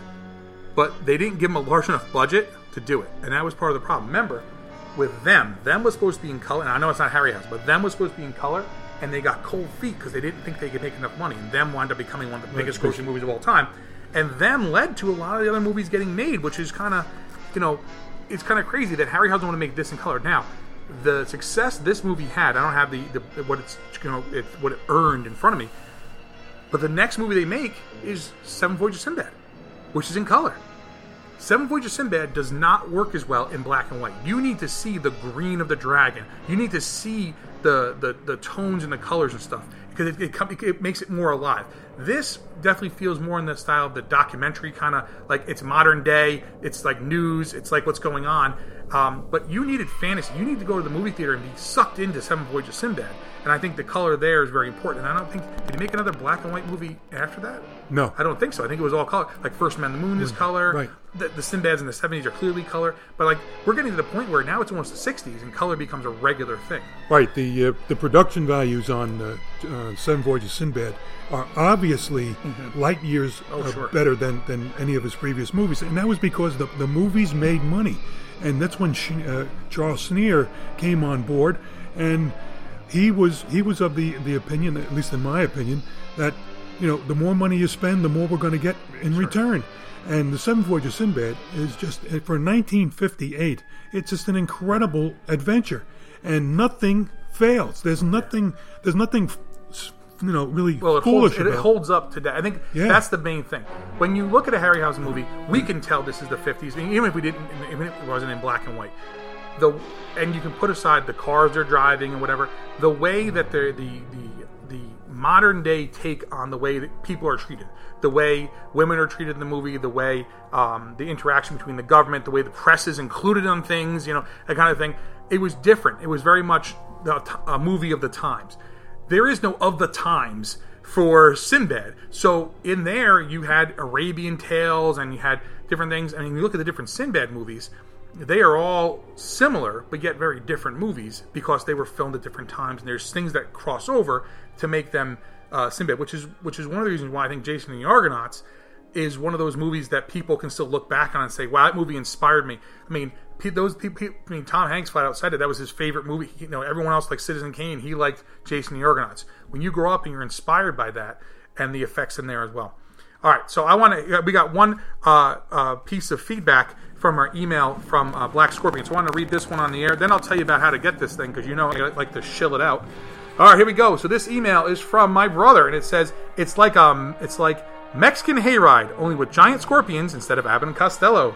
but they didn't give him a large enough budget to do it. And that was part of the problem. Remember, with them, them was supposed to be in color, and I know it's not Harryhausen, but them was supposed to be in color, and they got cold feet because they didn't think they could make enough money. And them wound up becoming one of the biggest grossing movies of all time. And them led to a lot of the other movies getting made, which is kind of, you know, it's kind of crazy that Harryhausen wanted to make this in color. Now, the success this movie had, I don't have the, the what it's, you know, it, what it earned in front of me, but the next movie they make is Seven Voyages of Sinbad, which is in color. Seven Voyages of Sinbad does not work as well in black and white. You need to see the green of the dragon. You need to see the the, the tones and the colors and stuff, because it, it, it makes it more alive. This definitely feels more in the style of the documentary, kind of like it's modern day, it's like news, it's like what's going on. Um, but you needed fantasy. You need to go to the movie theater and be sucked into Seven Voyages of Sinbad. And I think the color there is very important. And I don't think, did he make another black and white movie after that? No. I don't think so. I think it was all color. Like First Man on the Moon is color. Right. The, the Sinbads in the seventies are clearly color. But like we're getting to the point where now it's almost the sixties and color becomes a regular thing. Right. The uh, the production values on uh, uh, Seven Voyages of Sinbad are obviously mm-hmm. light years oh, uh, sure. better than, than any of his previous movies. And that was because the, the movies made money. And that's when she, uh, Charles Schneer came on board, and he was he was of the, the opinion, at least in my opinion, that you know the more money you spend, the more we're going to get in sure. return. And the Seven Voyages of Sinbad is just, for nineteen fifty-eight, it's just an incredible adventure, and nothing fails. There's nothing. There's nothing. You know, really well, it foolish holds, it, about it holds up today. I think yeah. that's the main thing. When you look at a Harryhausen movie, we can tell this is the fifties, even if we didn't, even if it wasn't in black and white. The and you can put aside the cars they're driving and whatever. The way that they're the the the modern day take on the way that people are treated, the way women are treated in the movie, the way um, the interaction between the government, the way the press is included on things, you know, that kind of thing. It was different. It was very much the, a movie of the times. There is no of the times for Sinbad. So in there, you had Arabian Tales and you had different things. I mean, you look at the different Sinbad movies, they are all similar, but yet very different movies because they were filmed at different times. And there's things that cross over to make them uh, Sinbad, which is which is one of the reasons why I think Jason and the Argonauts is one of those movies that people can still look back on and say, wow, that movie inspired me. I mean, those people, I mean, Tom Hanks flat out said it. That was his favorite movie. You know, everyone else liked Citizen Kane. He liked Jason and the Argonauts. When you grow up and you're inspired by that, and the effects in there as well. All right, so I want to. We got one uh, uh, piece of feedback from our email from uh, Black Scorpion. So I want to read this one on the air. Then I'll tell you about how to get this thing because you know I like to shill it out. All right, here we go. So this email is from my brother, and it says it's like um, it's like Mexican hayride, only with giant scorpions instead of Abbott and Costello.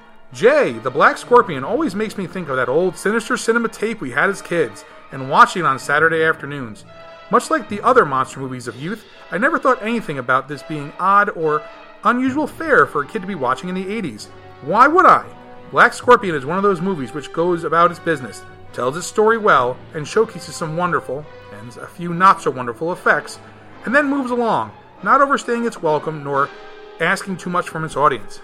Jay, the Black Scorpion, always makes me think of that old Sinister Cinema tape we had as kids and watching on Saturday afternoons. Much like the other monster movies of youth, I never thought anything about this being odd or unusual fare for a kid to be watching in the eighties. Why would I? Black Scorpion is one of those movies which goes about its business, tells its story well, and showcases some wonderful, and a few not-so-wonderful effects, and then moves along, not overstaying its welcome nor asking too much from its audience.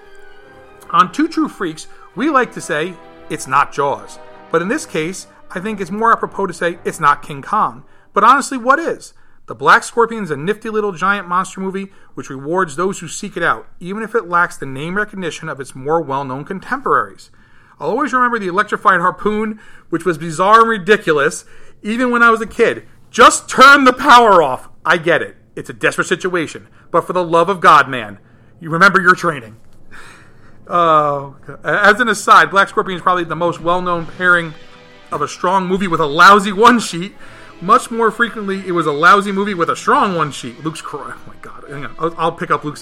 On Two True Freaks, we like to say, it's not Jaws. But in this case, I think it's more apropos to say, it's not King Kong. But honestly, what is? The Black Scorpion is a nifty little giant monster movie which rewards those who seek it out, even if it lacks the name recognition of its more well-known contemporaries. I'll always remember the electrified harpoon, which was bizarre and ridiculous, even when I was a kid. Just turn the power off. I get it. It's a desperate situation. But for the love of God, man, you remember your training. Uh, as an aside, Black Scorpion is probably the most well-known pairing of a strong movie with a lousy one-sheet. Much more frequently, it was a lousy movie with a strong one-sheet. Luke's crying. Oh, my God. Hang on. I'll, I'll pick up Luke's email.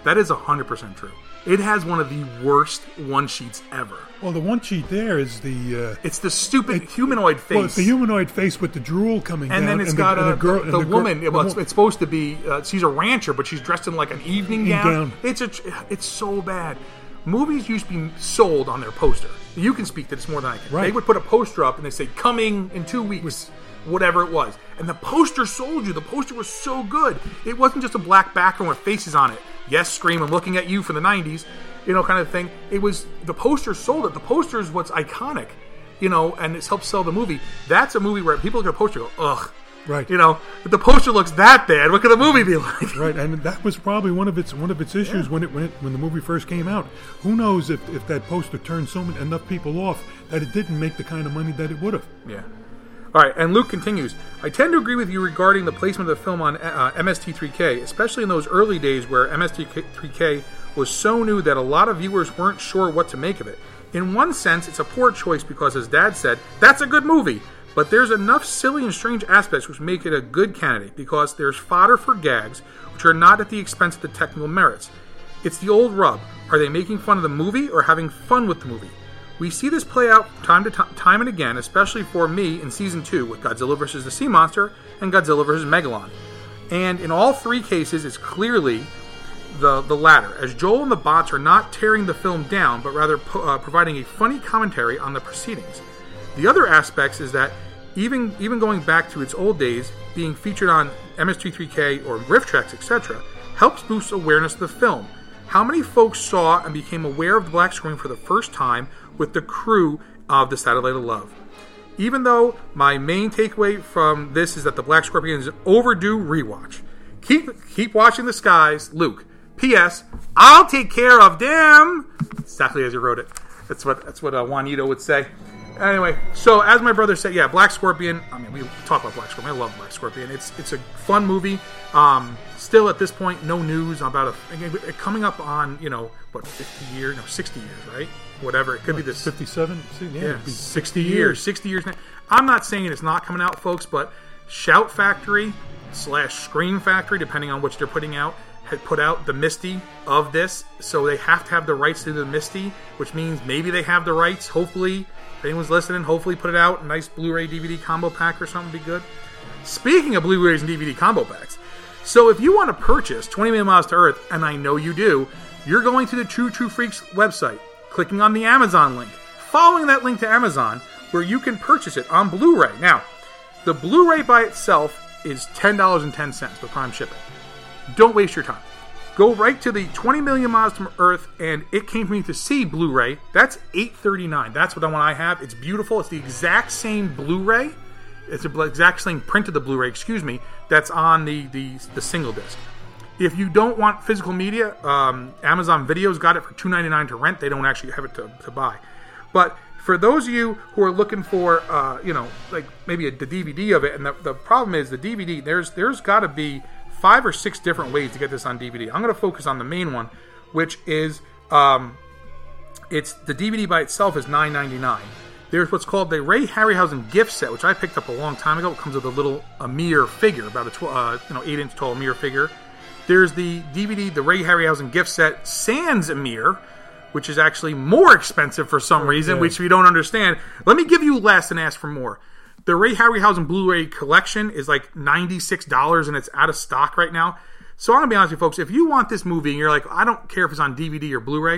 That is one hundred percent true. It has one of the worst one-sheets ever. Well, the one sheet there is the... Uh, it's the stupid it, humanoid face. Well, it's the humanoid face with the drool coming and down. Then it's and got the, a, and the, girl, the, the and the woman. Girl, well, the it's, it's supposed to be... Uh, she's a rancher, but she's dressed in like an evening gown. gown. It's a, It's so bad. Movies used to be sold on their poster. You can speak that it's more than I can. Right. They would put a poster up and they say, coming in two weeks. Whatever it was. And the poster sold you. The poster was so good. It wasn't just a black background with faces on it. Yes, Scream, I'm looking at you for the nineties. You know, kind of thing. It was, the poster sold it. The poster is what's iconic, you know, and it's helped sell the movie. That's a movie where people look at a poster and go, ugh. Right. You know, if the poster looks that bad, what could the movie be like? Right, and that was probably one of its one of its issues yeah. when it when it when the movie first came out. Who knows if, if that poster turned so many, enough people off that it didn't make the kind of money that it would have. Yeah. All right, and Luke continues, I tend to agree with you regarding the placement of the film on uh, M S T three K, especially in those early days where M S T three K was so new that a lot of viewers weren't sure what to make of it. In one sense, it's a poor choice because, as Dad said, that's a good movie, but there's enough silly and strange aspects which make it a good candidate because there's fodder for gags which are not at the expense of the technical merits. It's the old rub. Are they making fun of the movie or having fun with the movie? We see this play out time to t- time and again, especially for me in Season two with Godzilla versus the Sea Monster and Godzilla versus Megalon. And in all three cases, it's clearly the, the latter, as Joel and the bots are not tearing the film down, but rather po- uh, providing a funny commentary on the proceedings. The other aspects is that even even going back to its old days, being featured on M S T three K or RiffTrax, et cetera, helps boost awareness of the film. How many folks saw and became aware of the black screen for the first time with the crew of the Satellite of Love? Even though my main takeaway from this is that the Black Scorpion is an overdue rewatch. Keep keep watching the skies, Luke. P S. I'll take care of them. Exactly as you wrote it. That's what that's what uh, Juanito would say. Anyway, so as my brother said, yeah, Black Scorpion. I mean, we talk about Black Scorpion. I love Black Scorpion. It's it's a fun movie. Um, still at this point, no news about a coming up on you know what fifty years, no sixty years, right? Whatever it could what, be this fifty-seven. Yeah, yeah sixty, sixty years, sixty years. Now. I'm not saying it's not coming out, folks, but Shout Factory slash Scream Factory, depending on which they're putting out, had put out the Misty of this, so they have to have the rights to the Misty, which means maybe they have the rights. Hopefully, if anyone's listening, hopefully put it out. A nice Blu-ray D V D combo pack or something would be good. Speaking of Blu-rays and D V D combo packs, so if you want to purchase twenty million Miles to Earth, and I know you do, you're going to the True True Freaks website, clicking on the Amazon link, following that link to Amazon, where you can purchase it on Blu-ray. Now, the Blu-ray by itself is ten dollars and ten cents with Prime shipping. Don't waste your time. Go right to the twenty million Miles to Earth and It Came For Me to See Blu-ray. That's eight dollars and thirty-nine cents. That's what the one I have. It's beautiful. It's the exact same Blu-ray. It's the exact same print of the Blu-ray, excuse me, that's on the, the, the single disc. If you don't want physical media, um, Amazon Video's got it for two dollars and ninety-nine cents to rent. They don't actually have it to, to buy. But for those of you who are looking for, uh, you know, like maybe a, the D V D of it, and the, the problem is the D V D, there's there's got to be five or six different ways to get this on D V D. I'm going to focus on the main one, which is, um, it's the D V D by itself is nine dollars and ninety-nine cents. There's what's called the Ray Harryhausen gift set, which I picked up a long time ago. It comes with a little Amir figure, about a tw- uh, you know eight inch tall Amir figure. There's the D V D, the Ray Harryhausen gift set, sans Amir, which is actually more expensive for some reason, yeah. which we don't understand. Let me give you less and ask for more. The Ray Harryhausen Blu-ray collection is like ninety-six dollars, and it's out of stock right now. So I'm going to be honest with you folks, if you want this movie and you're like, I don't care if it's on D V D or Blu-ray,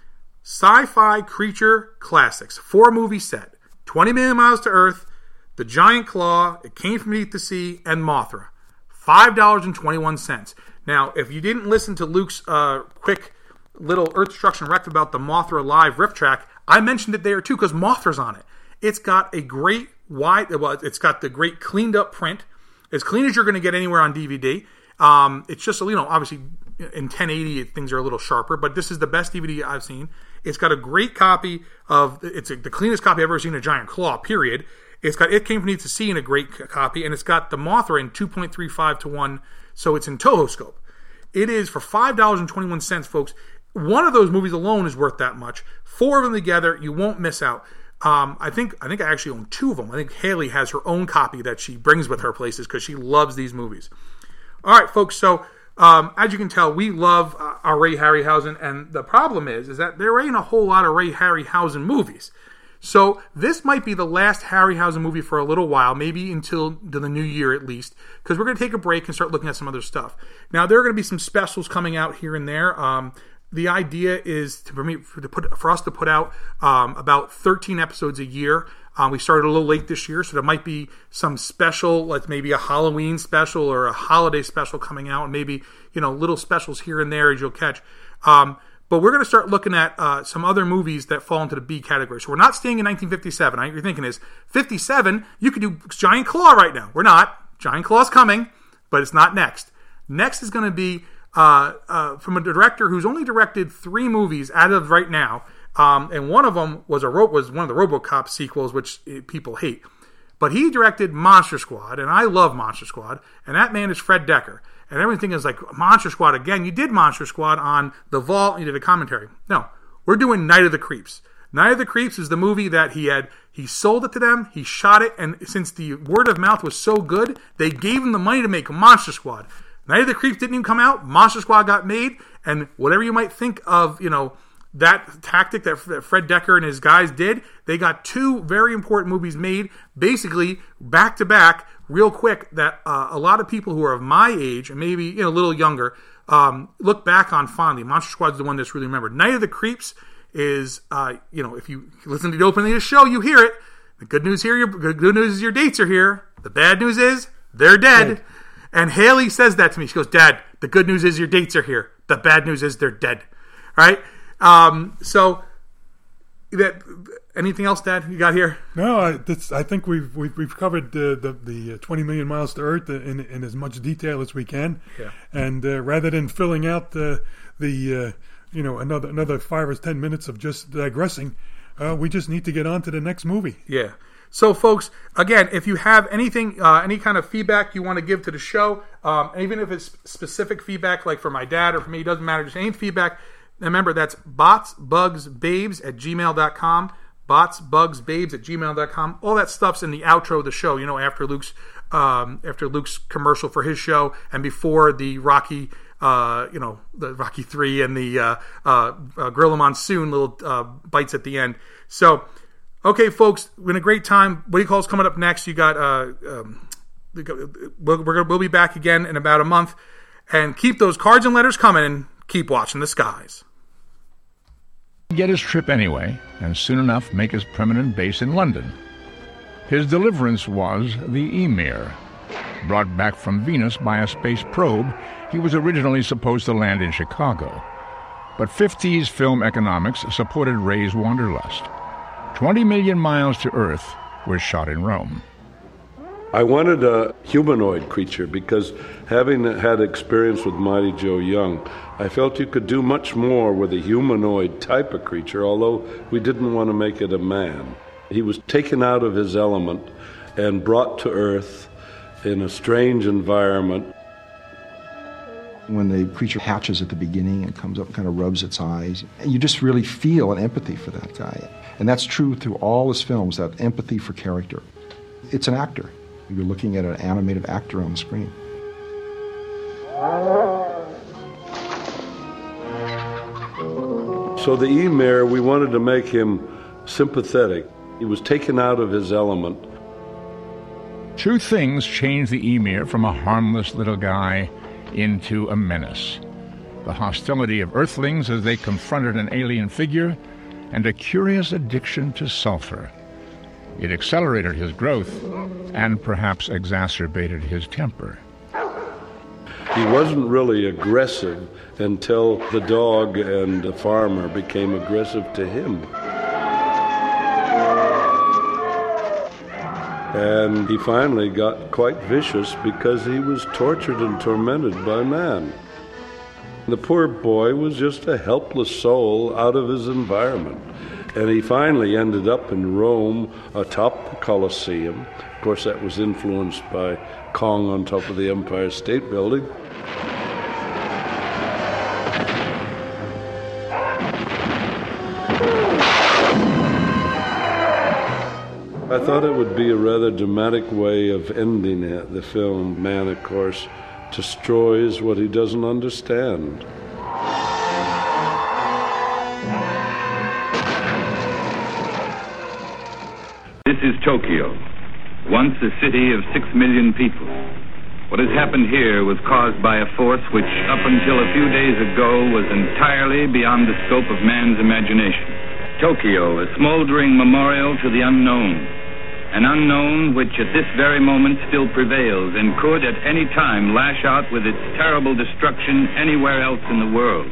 Sci-Fi Creature Classics, four-movie set, twenty million Miles to Earth, The Giant Claw, It Came From Beneath the Sea, and Mothra. five dollars and twenty-one cents. Now, if you didn't listen to Luke's uh, quick little Earth Destruction Rec about the Mothra Live riff track, I mentioned it there too because Mothra's on it. It's got a great wide, well, it's got the great cleaned up print, as clean as you're going to get anywhere on D V D. Um, it's just, you know, obviously in ten eighty things are a little sharper, but this is the best D V D I've seen. It's got a great copy of, it's a, the cleanest copy I've ever seen of Giant Claw, period. It's got It Came From Beneath the Sea in a great copy, and it's got the Mothra in two point three five to one, so it's in Toho Scope. It is for five dollars and twenty-one cents, folks. One of those movies alone is worth that much. Four of them together, you won't miss out. Um, I think I think I actually own two of them. I think Haley has her own copy that she brings with her places because she loves these movies. All right, folks, so um, as you can tell, we love uh, our Ray Harryhausen, and the problem is, is that there ain't a whole lot of Ray Harryhausen movies. So this might be the last Harryhausen movie for a little while, maybe until the new year at least, because we're going to take a break and start looking at some other stuff. Now, there are going to be some specials coming out here and there. Um, the idea is to, for, me, for, to put, for us to put out um, about thirteen episodes a year. Um, we started a little late this year, so there might be some special, like maybe a Halloween special or a holiday special coming out, and maybe, you know, little specials here and there as you'll catch. Um, But we're going to start looking at uh, some other movies that fall into the B category. So we're not staying in nineteen fifty-seven. I, you're thinking is, fifty-seven, you could do Giant Claw right now. We're not. Giant Claw's coming, but it's not next. Next is going to be uh, uh, from a director who's only directed three movies out of right now. Um, and one of them was, a ro- was one of the RoboCop sequels, which uh, people hate. But he directed Monster Squad, and I love Monster Squad. And that man is Fred Decker. And everything is like, Monster Squad again. You did Monster Squad on The Vault, and you did a commentary. No, we're doing Night of the Creeps. Night of the Creeps is the movie that he had, he sold it to them, he shot it, and since the word of mouth was so good, they gave him the money to make Monster Squad. Night of the Creeps didn't even come out, Monster Squad got made, and whatever you might think of, you know, that tactic that Fred Decker and his guys did, they got two very important movies made, basically back to back, real quick, that uh, a lot of people who are of my age and maybe you know a little younger um, look back on fondly. Monster Squad is the one that's really remembered. Night of the Creeps is, uh, you know, if you listen to the opening of the show, you hear it. The good news here, your good news is your dates are here. The bad news is they're dead. dead. And Haley says that to me. She goes, "Dad, the good news is your dates are here. The bad news is they're dead." Right? Um, so, that anything else, Dad, you got here? No, I, that's, I think we've we've, we've covered uh, the the twenty million miles to Earth in, in as much detail as we can. Yeah. And uh, rather than filling out uh, the uh, you know another another five or ten minutes of just digressing, uh, we just need to get on to the next movie. Yeah. So, folks, again, if you have anything, uh, any kind of feedback you want to give to the show, um, even if it's specific feedback, like for my dad or for me, it doesn't matter. Just any feedback. Remember, that's botsbugsbabes at gmail dot com. botsbugsbabes at gmail dot com. All that stuff's in the outro of the show, you know, after Luke's um, after Luke's commercial for his show and before the Rocky, uh, you know, the Rocky three and the uh, uh, uh, Gorilla Monsoon little uh, bites at the end. So, okay, folks, we're in a great time. What do you call is coming up next? You got, uh, um, we're, we're, we'll be back again in about a month. And keep those cards and letters coming and keep watching the skies. Get his trip anyway, and soon enough make his permanent base in London. His deliverance was the Emir. Brought back from Venus by a space probe, he was originally supposed to land in Chicago. But fifties film economics supported Ray's wanderlust. Twenty million miles to Earth was shot in Rome. I wanted a humanoid creature because, having had experience with Mighty Joe Young, I felt you could do much more with a humanoid type of creature, although we didn't want to make it a man. He was taken out of his element and brought to Earth in a strange environment. When the creature hatches at the beginning and comes up and kind of rubs its eyes, you just really feel an empathy for that guy. And that's true through all his films, that empathy for character. It's an actor. You're looking at an animated actor on the screen. So the Emir, we wanted to make him sympathetic. He was taken out of his element. Two things changed the Emir from a harmless little guy into a menace. The hostility of Earthlings as they confronted an alien figure, and a curious addiction to sulfur. It accelerated his growth and perhaps exacerbated his temper. He wasn't really aggressive until the dog and the farmer became aggressive to him. And he finally got quite vicious because he was tortured and tormented by man. The poor boy was just a helpless soul out of his environment. And he finally ended up in Rome atop the Colosseum. Of course, that was influenced by Kong on top of the Empire State Building. I thought it would be a rather dramatic way of ending it, the film. Man, of course, destroys what he doesn't understand. This is Tokyo, once a city of six million people. What has happened here was caused by a force which, up until a few days ago, was entirely beyond the scope of man's imagination. Tokyo, a smoldering memorial to the unknown. An unknown which at this very moment still prevails and could at any time lash out with its terrible destruction anywhere else in the world.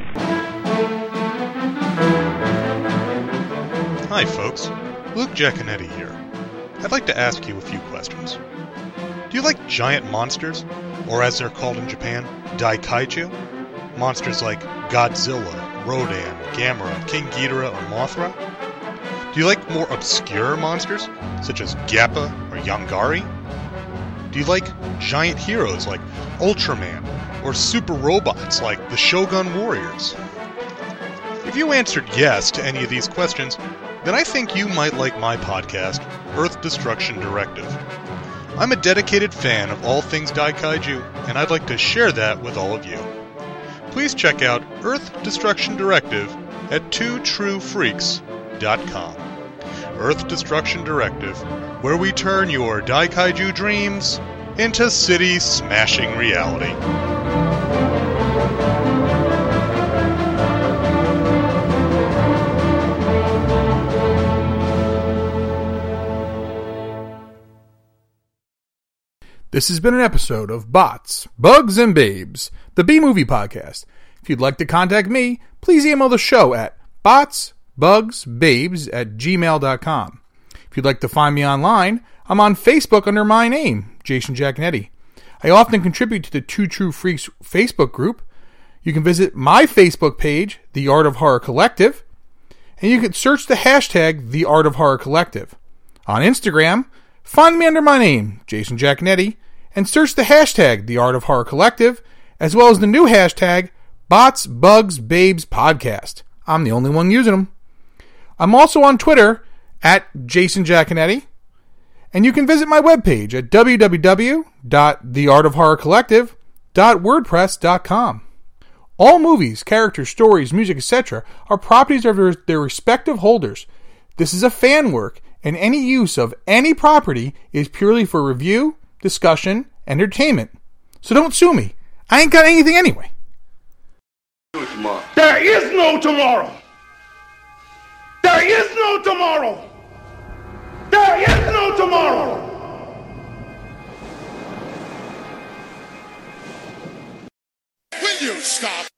Hi folks, Luke Giaconetti here. I'd like to ask you a few questions. Do you like giant monsters, or as they're called in Japan, Daikaiju? Monsters like Godzilla, Rodan, Gamera, King Ghidorah, or Mothra? Do you like more obscure monsters, such as Gappa or Yongari? Do you like giant heroes like Ultraman, or super robots like the Shogun Warriors? If you answered yes to any of these questions, then I think you might like my podcast, Earth Destruction Directive. I'm a dedicated fan of all things Daikaiju, and I'd like to share that with all of you. Please check out Earth Destruction Directive at two true freaks dot com. Earth Destruction Directive, where we turn your Daikaiju dreams into city-smashing reality. This has been an episode of Bots, Bugs, and Babes, the B-Movie Podcast. If you'd like to contact me, please email the show at botsbugsbabes at gmail dot com. If you'd like to find me online, I'm on Facebook under my name, Jason Giaconetti. I often contribute to the Two True Freaks Facebook group. You can visit my Facebook page, The Art of Horror Collective, and you can search the hashtag The Art of Horror Collective. On Instagram, find me under my name, Jason Giaconetti, and search the hashtag The Art of Horror Collective, as well as the new hashtag Bots, Bugs, Babes Podcast. I'm the only one using them. I'm also on Twitter at Jason Giaconetti, and you can visit my webpage at w w w dot the art of horror collective dot wordpress dot com. All movies, characters, stories, music, et cetera are properties of their, their respective holders. This is a fan work, and any use of any property is purely for review, discussion, and entertainment. So don't sue me. I ain't got anything anyway. There is no tomorrow. There is no tomorrow. There is no tomorrow. Will you stop?